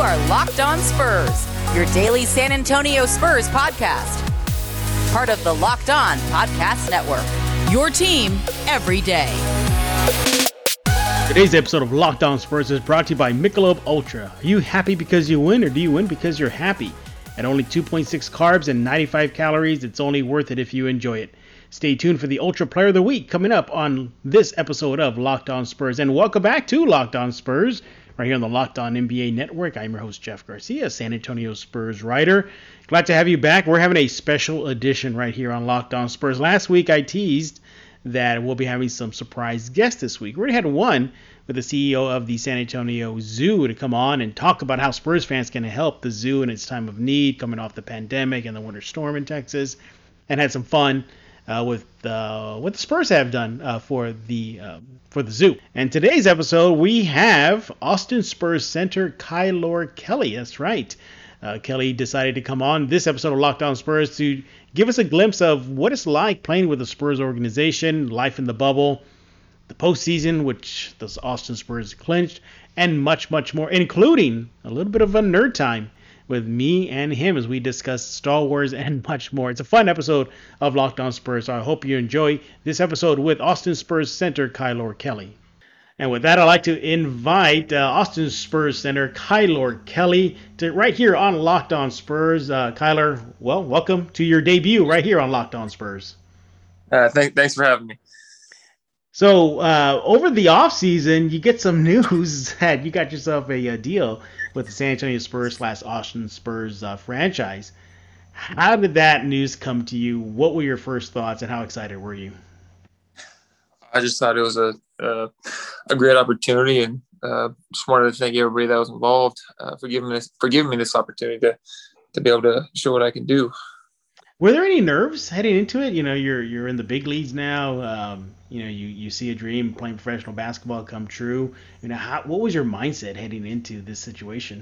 are Locked On Spurs, your daily San Antonio Spurs podcast. Part of the Locked On Podcast Network, your team every day. Today's episode of Locked On Spurs is brought to you by Michelob Ultra. Are you happy because you win, or do you win because you're happy? At only 2.6 carbs and 95 calories, it's only worth it if you enjoy it. Stay tuned for the Ultra Player of the Week coming up on this episode of Locked On Spurs. And welcome back to Locked On Spurs, right here on the Locked On NBA Network. I'm your host, Jeff Garcia, San Antonio Spurs writer. Glad to have you back. We're having a special edition right here on Locked On Spurs. Last week, I teased that we'll be having some surprise guests this week. We already had one with the CEO of the San Antonio Zoo to come on and talk about how Spurs fans can help the zoo in its time of need, coming off the pandemic and the winter storm in Texas, and had some fun with what the Spurs have done for the zoo. And today's episode, we have Austin Spurs center Kylor Kelly. That's right. Kelly decided to come on this episode of Locked On Spurs to give us a glimpse of what it's like playing with the Spurs organization, life in the bubble, the postseason, which the Austin Spurs clinched, and much, much more, including a little bit of a nerd time with me and him as we discuss Star Wars and much more. It's a fun episode of Locked On Spurs, so I hope you enjoy this episode with Austin Spurs center Kylor Kelly. And with that, I'd like to invite Austin Spurs center Kylor Kelly to right here on Locked On Spurs. Kylor, well, welcome to your debut right here on Locked On Spurs. Thanks for having me. So over the offseason, you get some news that you got yourself a deal with the San Antonio Spurs / Austin Spurs franchise. How did that news come to you? What were your first thoughts, and how excited were you? I just thought it was a great opportunity, and just wanted to thank everybody that was involved for giving me this opportunity to be able to show what I can do. Were there any nerves heading into it? You know, you're in the big leagues now. You see a dream playing professional basketball come true. You know, what was your mindset heading into this situation?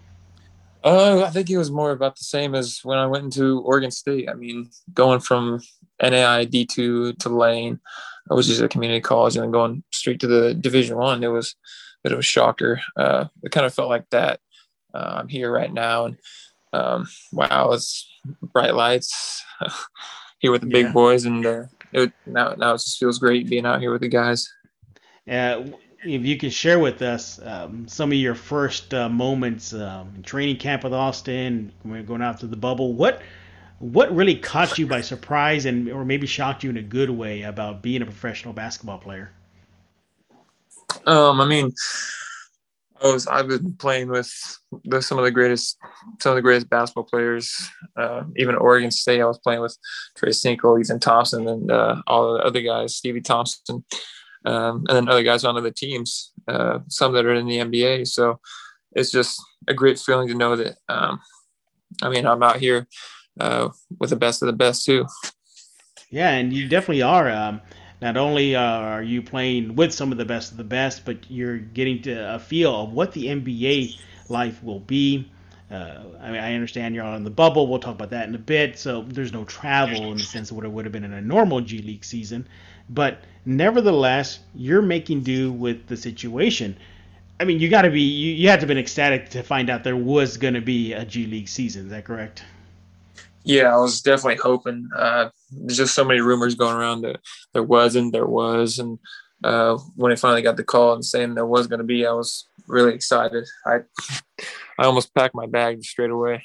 I think it was more about the same as when I went into Oregon State. I mean, going from NAI D2 to Lane, I was just at community college, and then going straight to the Division I, it was a bit of a shocker. It kind of felt like that. I'm here right now, and wow, it's bright lights here with the big boys, and now it just feels great being out here with the guys. If you can share with us some of your first moments in training camp with Austin, going out to the bubble, what really caught you by surprise or maybe shocked you in a good way about being a professional basketball player? I mean, I've been playing with some of the greatest basketball players. Even at Oregon State, I was playing with Trey Cinco, Ethan Thompson, and all the other guys, Stevie Thompson, and then other guys on other teams, some that are in the NBA. So it's just a great feeling to know that, I'm out here with the best of the best too. Yeah, and you definitely are. Not only are you playing with some of the best, but you're getting to a feel of what the NBA life will be. I understand you're on the bubble. We'll talk about that in a bit. So there's no travel in the sense of what it would have been in a normal G League season. But nevertheless, you're making do with the situation. I mean, you had to have been ecstatic to find out there was going to be a G League season. Is that correct? Yeah, I was definitely hoping. There's just so many rumors going around that there wasn't, there was. And when I finally got the call and saying there was going to be, I was really excited. I almost packed my bag straight away.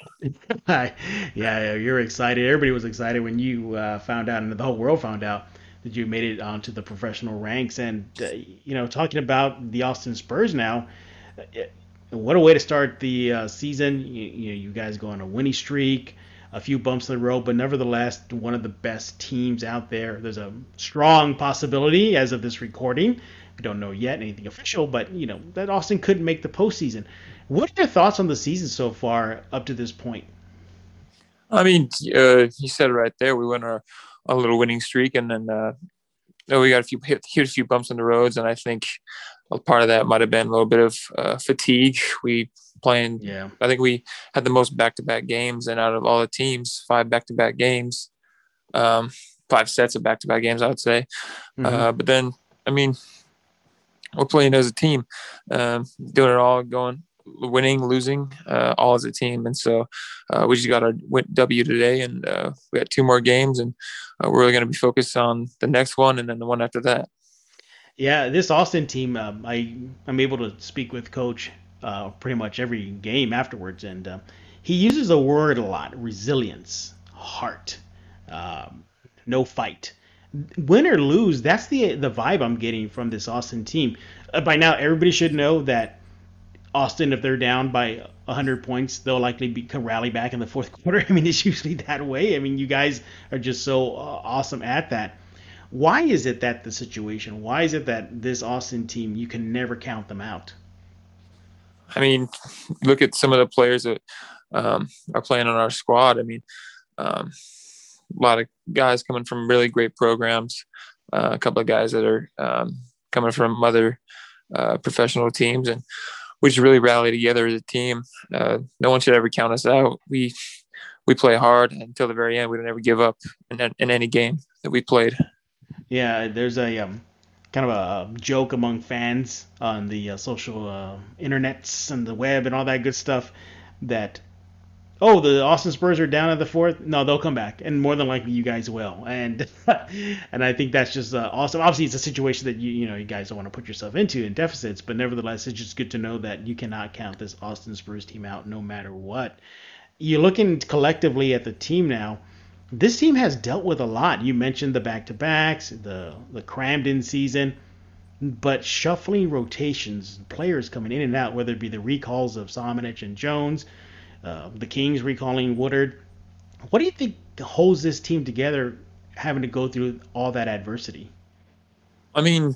Yeah, you're excited. Everybody was excited when you found out, and the whole world found out that you made it onto the professional ranks. And, talking about the Austin Spurs now, what a way to start the season. You guys go on a winning streak. A few bumps in the road, but nevertheless, one of the best teams out there. There's a strong possibility as of this recording. We don't know yet anything official, but that Austin couldn't make the postseason. What are your thoughts on the season so far up to this point? I mean, you said it right there. We went on a little winning streak, and then we got hit a few bumps in the roads, and I think a part of that might have been a little bit of fatigue. I think we had the most back-to-back games, and out of all the teams, 5 back-to-back games, 5 sets of back-to-back games, I would say. Mm-hmm. But then, I mean, we're playing as a team, doing it all, going winning, losing, all as a team. And so we just got our W today, and we got 2 more games, and we're really going to be focused on the next one and then the one after that. Yeah, this Austin team, I'm able to speak with Coach pretty much every game afterwards, and he uses a word a lot: resilience, heart, no fight. Win or lose, that's the vibe I'm getting from this Austin team. By now, everybody should know that Austin, if they're down by 100 points, they'll likely rally back in the fourth quarter. I mean, it's usually that way. I mean, you guys are just so awesome at that. Why is it that the situation? Why is it that this Austin team, you can never count them out? I mean, look at some of the players that are playing on our squad. I mean, a lot of guys coming from really great programs, a couple of guys that are coming from other professional teams, and we just really rally together as a team. No one should ever count us out. We play hard until the very end. We don't ever give up in any game that we played. Yeah, there's a kind of a joke among fans on the social internets and the web and all that good stuff that, oh, the Austin Spurs are down at the fourth. No, they'll come back, and more than likely you guys will. And and I think that's just awesome. Obviously, it's a situation that you guys don't want to put yourself into in deficits, but nevertheless, it's just good to know that you cannot count this Austin Spurs team out no matter what. You're looking collectively at the team now. This team has dealt with a lot. You mentioned the back-to-backs, the crammed-in season, but shuffling rotations, players coming in and out, whether it be the recalls of Samanic and Jones, the Kings recalling Woodard. What do you think holds this team together, having to go through all that adversity? I mean,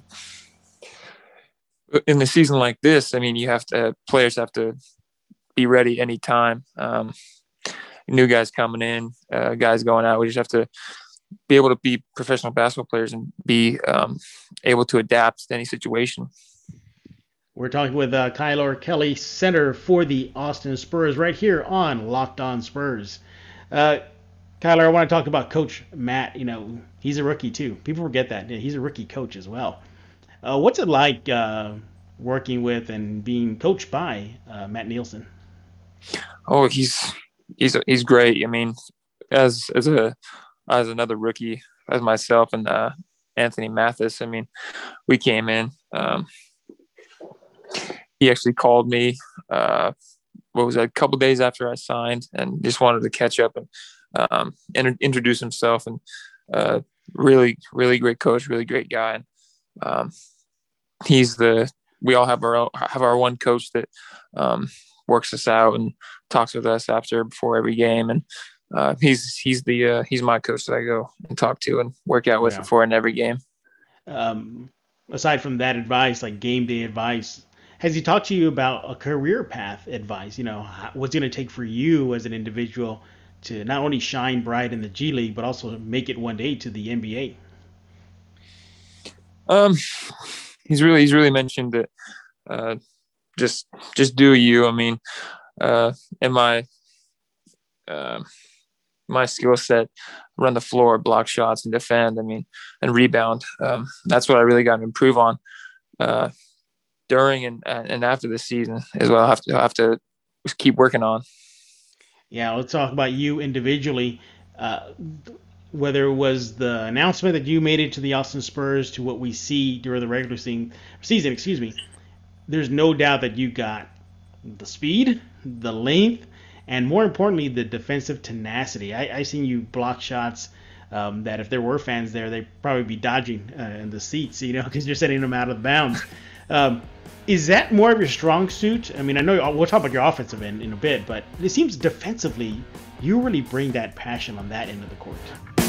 in a season like this, I mean, players have to be ready anytime. New guys coming in, guys going out. We just have to be able to be professional basketball players and be able to adapt to any situation. We're talking with Kylor Kelly, center for the Austin Spurs, right here on Locked On Spurs. Kylor, I want to talk about Coach Matt. He's a rookie too. People forget that. He's a rookie coach as well. What's it like working with and being coached by Matt Nielsen? Oh, he's great. I mean, as another rookie, as myself and Anthony Mathis, I mean, we came in. He actually called me. A couple days after I signed, and just wanted to catch up and introduce himself. And really, really great coach, really great guy. And we all have our one coach that works us out and talks with us before every game, and he's my coach that I go and talk to and work out with before and every game. Aside from that advice, like game day advice, has he talked to you about a career path advice? What's it going to take for you as an individual to not only shine bright in the G League, but also make it one day to the NBA? He's really mentioned that just do you. I mean, in my skill set, run the floor, block shots, and defend. I mean, and rebound. That's what I really got to improve on during and after the season is what I'll have to keep working on. Yeah, let's talk about you individually. Whether it was the announcement that you made it to the Austin Spurs to what we see during the regular season, there's no doubt that you got the speed, the length, and more importantly, the defensive tenacity. I seen you block shots that if there were fans there, they'd probably be dodging in the seats, because you're sending them out of bounds. Is that more of your strong suit? I mean, I know we'll talk about your offensive end in a bit, but it seems defensively, you really bring that passion on that end of the court.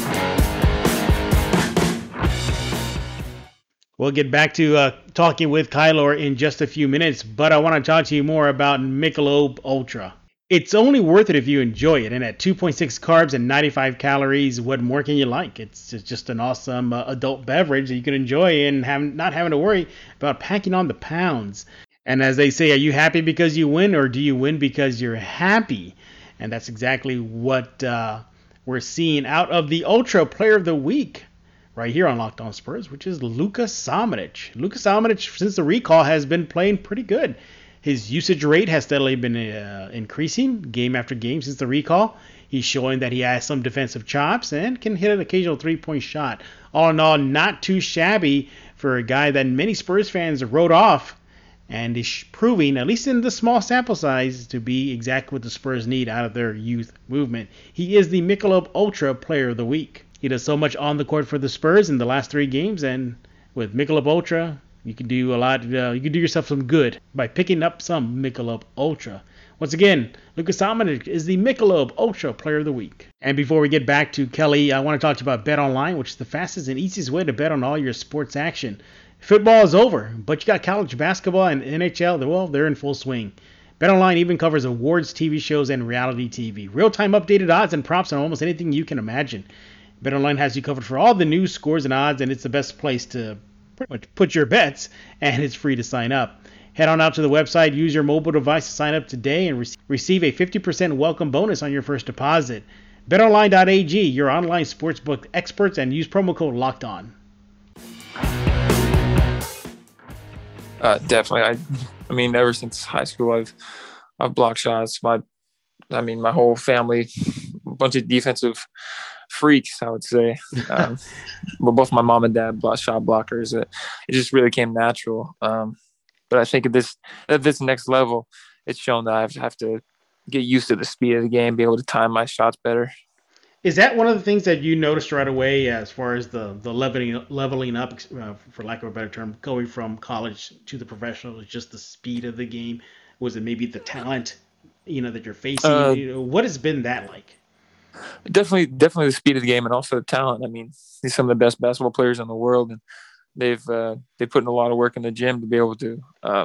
We'll get back to talking with Kylor in just a few minutes, but I want to talk to you more about Michelob Ultra. It's only worth it if you enjoy it, and at 2.6 carbs and 95 calories, what more can you like? It's just an awesome adult beverage that you can enjoy and not having to worry about packing on the pounds. And as they say, are you happy because you win, or do you win because you're happy? And that's exactly what we're seeing out of the Ultra Player of the Week right here on Locked On Spurs, which is Luka Samanic. Luka Samanic, since the recall, has been playing pretty good. His usage rate has steadily been increasing game after game since the recall. He's showing that he has some defensive chops and can hit an occasional three-point shot. All in all, not too shabby for a guy that many Spurs fans wrote off, and is proving, at least in the small sample size, to be exactly what the Spurs need out of their youth movement. He is the Michelob Ultra Player of the Week. He does so much on the court for the Spurs in the last 3 games, and with Michelob Ultra, you can do a lot. You can do yourself some good by picking up some Michelob Ultra. Once again, Lucas Dominic is the Michelob Ultra Player of the Week. And before we get back to Kelly, I want to talk to you about BetOnline, which is the fastest and easiest way to bet on all your sports action. Football is over, but you got college basketball and NHL. Well, they're in full swing. BetOnline even covers awards, TV shows, and reality TV. Real-time updated odds and props on almost anything you can imagine. BetOnline has you covered for all the news, scores, and odds, and it's the best place to pretty much put your bets, and it's free to sign up. Head on out to the website, use your mobile device to sign up today, and receive a 50% welcome bonus on your first deposit. BetOnline.ag, your online sportsbook experts, and use promo code LOCKEDON. Definitely. I mean, ever since high school, I've blocked shots. My whole family, a bunch of defensive freaks, I would say. But both my mom and dad shot blockers. It just really came natural. But I think at this next level, it's shown that I have to get used to the speed of the game, be able to time my shots better. Is that one of the things that you noticed right away as far as the leveling up, for lack of a better term, going from college to the professional, just the speed of the game? Was it maybe the talent, that you're facing? What has been that like? Definitely the speed of the game and also the talent. I mean, he's some of the best basketball players in the world, and they put in a lot of work in the gym to be able to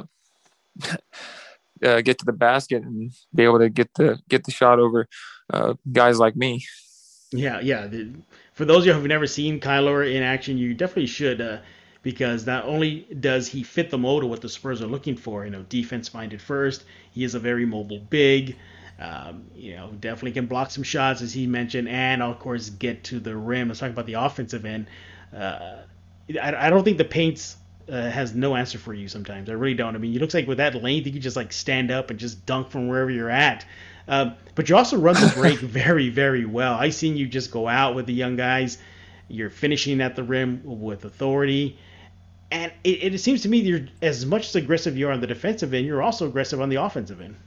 get to the basket and be able to get the shot over guys like me. Yeah. For those of you who've never seen Kyler in action, you definitely should, because not only does he fit the mold of what the Spurs are looking for, defense minded first, he is a very mobile big. Definitely can block some shots, as he mentioned, and of course get to the rim. Let's talk about the offensive end. I don't think the paint has no answer for you sometimes. I really don't. I mean, it looks like with that length, you can just like stand up and just dunk from wherever you're at. But you also run the break very, very well. I've seen you just go out with the young guys. You're finishing at the rim with authority. And it seems to me you're as much as aggressive you are on the defensive end, you're also aggressive on the offensive end.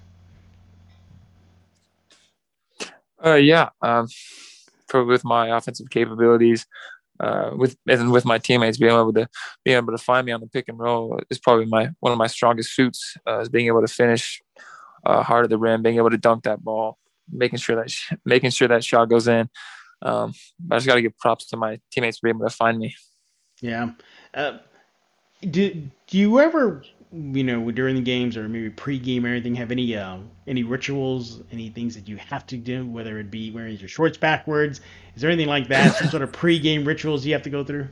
Probably with my offensive capabilities, with my teammates being able to find me on the pick and roll is probably one of my strongest suits, is being able to finish hard at the rim, being able to dunk that ball, making sure that shot goes in. I just got to give props to my teammates for being able to find me. Yeah. Do you ever, during the games or maybe pre-game or anything, have any rituals, any things that you have to do, whether it be wearing your shorts backwards? Is there anything like that? Some sort of pre-game rituals you have to go through?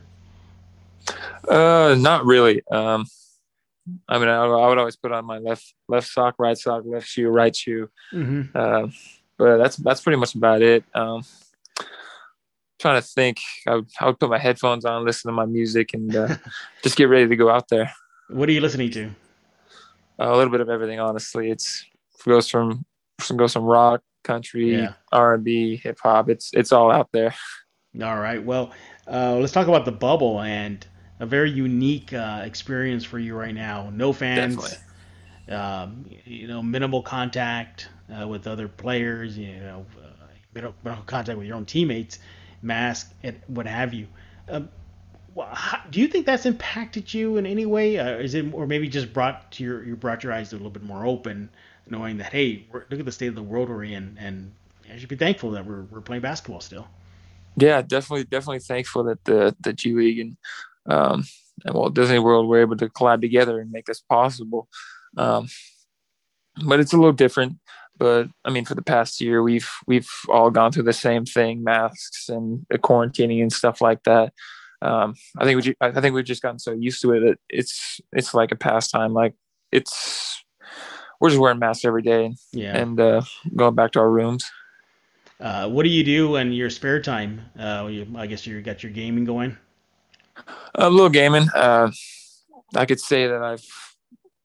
Not really. I would always put on my left sock, right shoe, right shoe. Mm-hmm. But that's pretty much about it. Trying to think, I would put my headphones on, listen to my music, and just get ready to go out there. What are you listening to? A little bit of everything, honestly. It goes from rock, country, R&B, hip hop. It's all out there. All right. Well, let's talk about the bubble and a very unique experience for you right now. No fans, minimal contact with other players. Minimal contact with your own teammates, mask, and what have you. Do you think that's impacted you in any way? Or maybe just brought your eyes a little bit more open, knowing that, hey, look at the state of the world we're in, and I should be thankful that we're playing basketball still. Yeah, definitely thankful that the G League and Walt Disney World were able to collab together and make this possible. But it's a little different. But I mean, for the past year, we've all gone through the same thing: masks and quarantining and stuff like that. I think we've just gotten so used to it that it's like a pastime. Like we're just wearing masks every day and going back to our rooms. What do you do in your spare time? I guess you got your gaming going. A little gaming. I could say that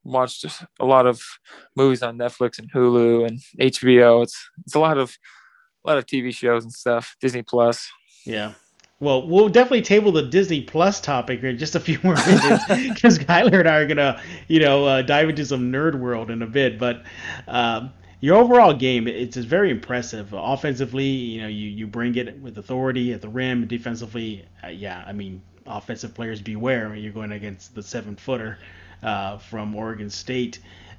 watched a lot of movies on Netflix and Hulu and HBO. It's a lot of TV shows and stuff. Disney Plus. Yeah. Well, we'll definitely table the Disney Plus topic in just a few more minutes because Kyler and I are gonna, dive into some nerd world in a bit. But your overall game, it's very impressive. Offensively, you bring it with authority at the rim. Defensively, offensive players beware when you're going against the 7-footer from Oregon State.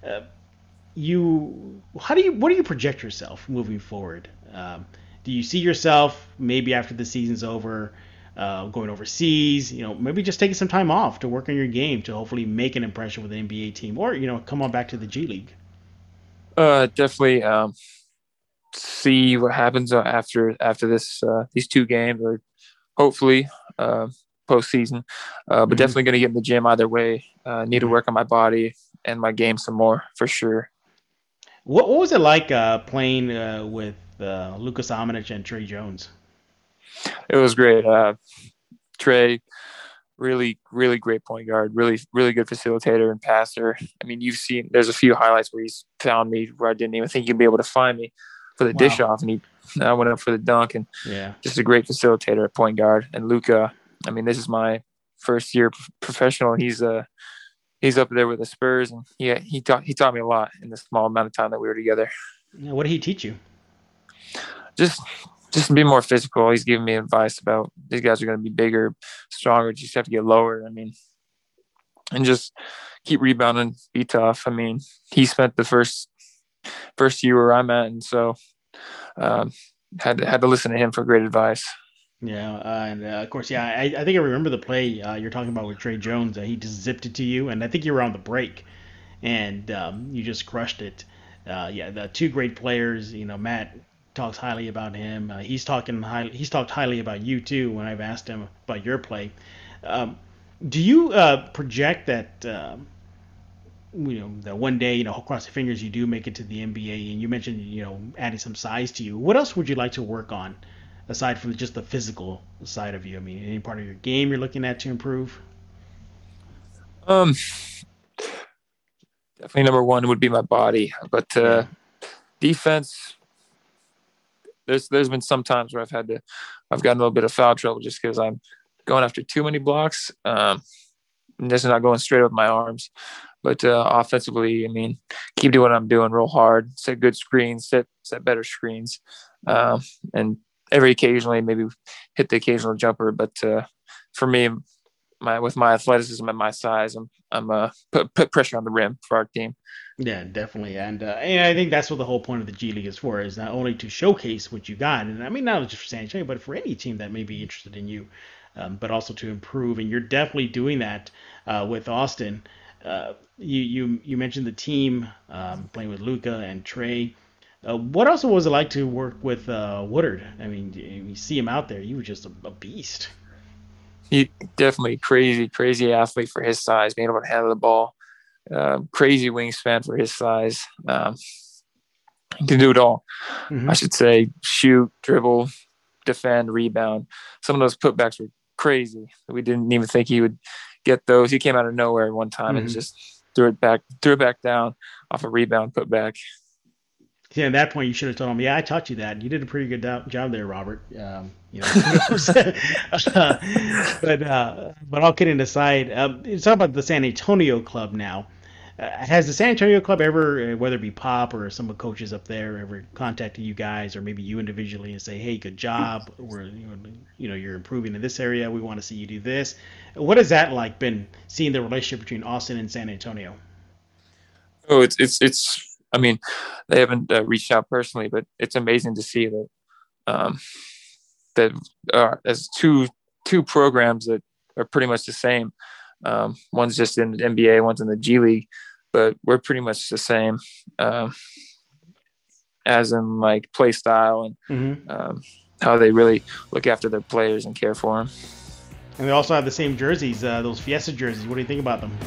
What do you project yourself moving forward? Do you see yourself maybe after the season's over, going overseas? Maybe just taking some time off to work on your game to hopefully make an impression with an NBA team, or come on back to the G League. Definitely see what happens after this these 2 games, or hopefully postseason. But definitely going to get in the gym either way. Need to work on my body and my game some more for sure. What was it like playing with Lucas Domanjic and Tre Jones? It was great. Tre, really, really great point guard, really, really good facilitator and passer. I mean, there's a few highlights where he's found me where I didn't even think he'd be able to find me for the dish off, and I went up for the dunk, and just a great facilitator at point guard. And Luka, I mean, this is my first year professional. He's up there with the Spurs, and he taught me a lot in the small amount of time that we were together. What did he teach you? Just be more physical. He's giving me advice about these guys are going to be bigger, stronger. You just have to get lower. I mean, and just keep rebounding, be tough. I mean, he spent the first year where I'm at, and so had to listen to him for great advice. Yeah, and of course, I think I remember the play you're talking about with Tre Jones. He just zipped it to you, and I think you were on the break, and you just crushed it. The 2 great players. Matt talks highly about him. He's talked highly about you too when I've asked him about your play. Do you project that that one day, cross your fingers, you do make it to the NBA? And you mentioned adding some size to you. What else would you like to work on aside from just the physical side of you? I mean, any part of your game you're looking at to improve? Definitely number 1 would be my body, but defense. There's been some times where I've gotten a little bit of foul trouble just because I'm going after too many blocks. And just not going straight with my arms. But offensively, I mean, keep doing what I'm doing real hard, set good screens, set better screens, and occasionally maybe hit the occasional jumper. But for me, with my athleticism and my size, I'm put pressure on the rim for our team. Yeah, definitely, and I think that's what the whole point of the G League is for, is not only to showcase what you got, and I mean not just for San Antonio, but for any team that may be interested in you, but also to improve, and you're definitely doing that with Austin. You mentioned the team playing with Luka and Tre. What else was it like to work with Woodard? I mean, you see him out there, he was just a beast. He definitely crazy athlete for his size, being able to handle the ball. Crazy wingspan for his size. He can do it all. Mm-hmm. I should say, shoot, dribble, defend, rebound. Some of those putbacks were crazy. We didn't even think he would get those. He came out of nowhere one time and just threw it back down off a rebound putback. Yeah, at that point you should have told him, "Yeah, I taught you that. You did a pretty good job there, Robert." But all kidding aside, it's all about the San Antonio club now. Has the San Antonio club ever, whether it be Pop or some of the coaches up there, ever contacted you guys, or maybe you individually, and say, "Hey, good job. We're you're improving in this area. We want to see you do this." What has that like been, seeing the relationship between Austin and San Antonio? Oh, it's. I mean, they haven't reached out personally, but it's amazing to see that as two programs that are pretty much the same. One's just in the NBA, one's in the G League, but we're pretty much the same, as in like play style and how they really look after their players and care for them. And they also have the same jerseys, those Fiesta jerseys. What do you think about them?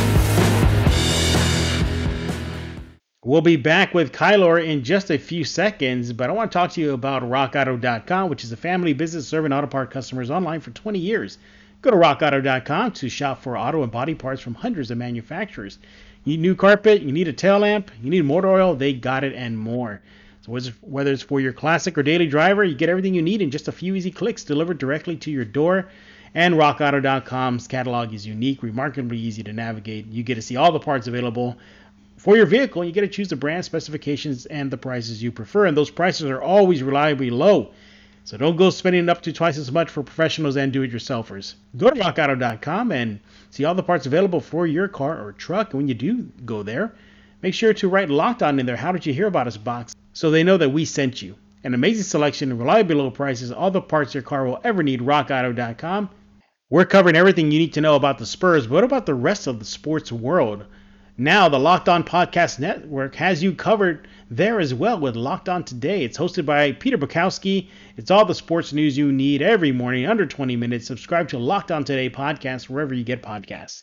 We'll be back with Kyler in just a few seconds, but I want to talk to you about RockAuto.com, which is a family business serving auto part customers online for 20 years. Go to RockAuto.com to shop for auto and body parts from hundreds of manufacturers. You need new carpet, you need a tail lamp, you need motor oil, they got it and more. So whether it's for your classic or daily driver, you get everything you need in just a few easy clicks delivered directly to your door. And RockAuto.com's catalog is unique, remarkably easy to navigate. You get to see all the parts available for your vehicle. You get to choose the brand, specifications, and the prices you prefer. And those prices are always reliably low. So don't go spending up to twice as much for professionals and do-it-yourselfers. Go to rockauto.com and see all the parts available for your car or truck. And when you do go there, make sure to write Locked On in their How Did You Hear About Us box so they know that we sent you. An amazing selection and reliably low prices, all the parts your car will ever need, rockauto.com. We're covering everything you need to know about the Spurs, but what about the rest of the sports world? Now, the Locked On Podcast Network has you covered there as well with Locked On Today. It's hosted by Peter Bukowski. It's all the sports news you need every morning, under 20 minutes. Subscribe to Locked On Today podcast wherever you get podcasts.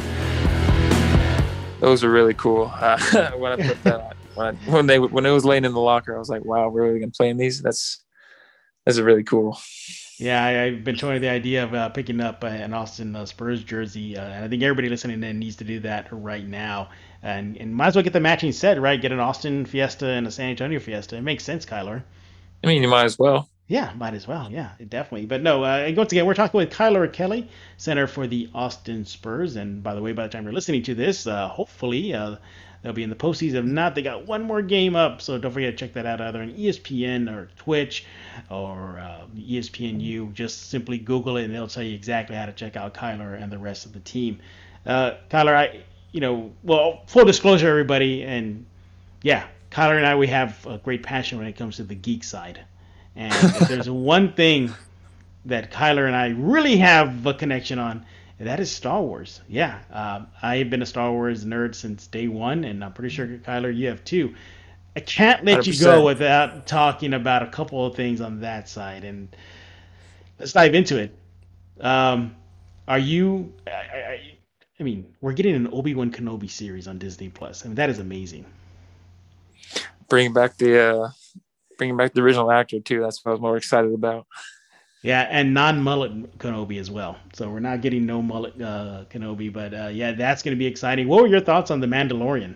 Those are really cool. When I put that on, when it was laying in the locker, I was like, "Wow, we're really gonna play in these." That's really cool. Yeah, I've been toying the idea of picking up an Austin Spurs jersey, and I think everybody listening in needs to do that right now. And might as well get the matching set, right? Get an Austin Fiesta and a San Antonio Fiesta. It makes sense, Kyler. I mean, you might as well. Yeah, might as well. Yeah, definitely. But no, once again, we're talking with Kyler Kelly, center for the Austin Spurs. And by the way, by the time you're listening to this, hopefully they'll be in the postseason. If not, they got one more game up. So don't forget to check that out either on ESPN or Twitch or ESPNU. Just simply Google it and they'll tell you exactly how to check out Kyler and the rest of the team. Kyler, full disclosure, everybody. And yeah, Kyler and I, we have a great passion when it comes to the geek side. And if there's one thing that Kyler and I really have a connection on, that is Star Wars. Yeah, I have been a Star Wars nerd since day one, and I'm pretty sure, Kyler, you have too. I can't let 100%. You go without talking about a couple of things on that side, and let's dive into it. Are you? I mean, we're getting an Obi-Wan Kenobi series on Disney Plus. I mean, that is amazing. Bringing back the original actor too. That's what I was more excited about. Yeah, and non-mullet Kenobi as well. So we're not getting no mullet Kenobi, but yeah, that's going to be exciting. What were your thoughts on The Mandalorian?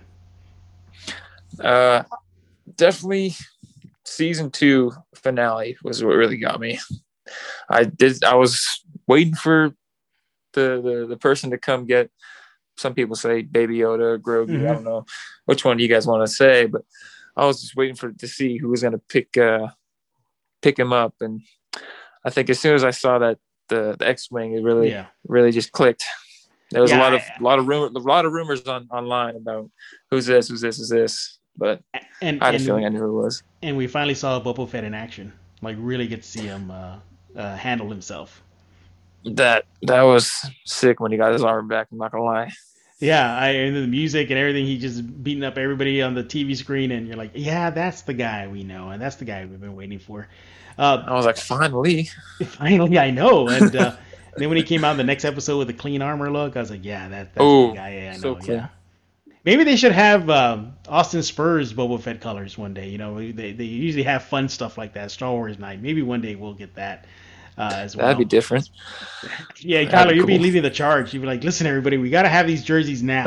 Definitely season 2 finale was what really got me. I was waiting for the person to come get, some people say Baby Yoda or Grogu. Mm-hmm. I don't know which one do you guys want to say, but I was just waiting to see who was going to pick him up. And I think as soon as I saw that the X-wing, it really just clicked. There was a lot of rumors online about who's this, but I had a feeling I knew who it was. And we finally saw Boba Fett in action, like really get to see him handle himself. That was sick when he got his arm back. I'm not gonna lie. Yeah, and the music and everything, he just beating up everybody on the TV screen, and you're like, yeah, that's the guy we know, and that's the guy we've been waiting for. I was like, finally, I know. And then when he came out in the next episode with the clean armor look, I was like, yeah, that's the guy. Yeah, I know. So cool. Yeah. Maybe they should have Austin Spurs Boba Fett colors one day. You know, they usually have fun stuff like that. Star Wars night. Maybe one day we'll get that. As well. That'd be different. Yeah, Kyler, you'll be leading the charge. You'll be like, listen, everybody, we got to have these jerseys now.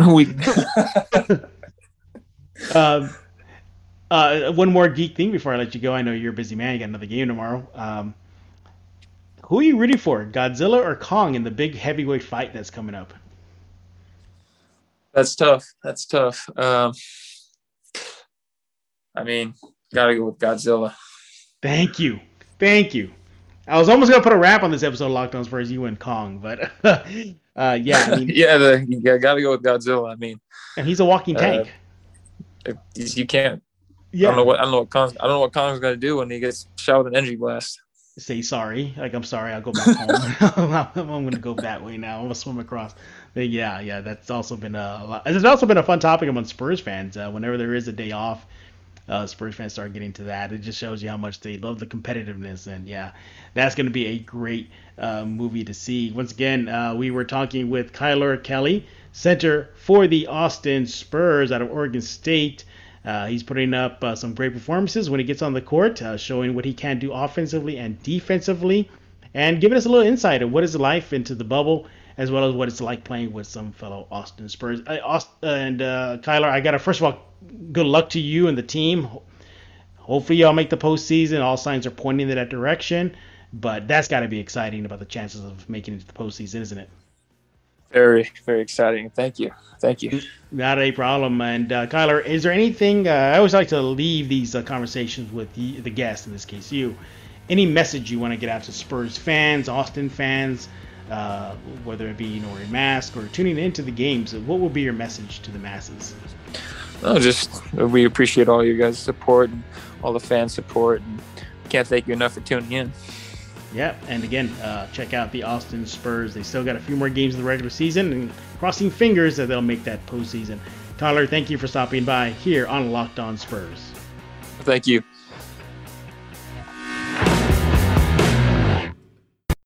One more geek thing before I let you go. I know you're a busy man. You got another game tomorrow. Who are you rooting for, Godzilla or Kong in the big heavyweight fight that's coming up? That's tough. I mean, got to go with Godzilla. Thank you. I was almost going to put a wrap on this episode of Locked On Spurs. You went Kong, but yeah. I mean, you got to go with Godzilla. I mean, and he's a walking tank. You can't. Yeah. I don't know what Kong's going to do when he gets shot with an energy blast. Say sorry. Like, I'm sorry. I'll go back home. I'm going to go that way now. I'm going to swim across. But yeah. That's also been a lot. It's also been a fun topic among Spurs fans. Whenever there is a day off, Spurs fans start getting to that. It just shows you how much they love the competitiveness, and yeah, that's going to be a great movie to see. Once again, we were talking with Kyler Kelly, center for the Austin Spurs out of Oregon State. He's putting up some great performances when he gets on the court, showing what he can do offensively and defensively, and giving us a little insight of what is life into the bubble as well as what it's like playing with some fellow Austin Spurs. Kyler, first of all, good luck to you and the team. Hopefully y'all make the postseason. All signs are pointing in that direction, but that's got to be exciting about the chances of making it to the postseason, isn't it? Very, very exciting. Thank you. Not a problem. And Kyler, is there anything, I always like to leave these conversations with the guest, in this case you, any message you want to get out to Spurs fans, Austin fans, whether it be wearing masks or tuning into the games? What will be your message to the masses? No, just we appreciate all you guys' support and all the fan support, and can't thank you enough for tuning in. Yeah, and again, check out the Austin Spurs. They still got a few more games in the regular season, and crossing fingers that they'll make that postseason. Tyler, thank you for stopping by here on Locked On Spurs. Thank you.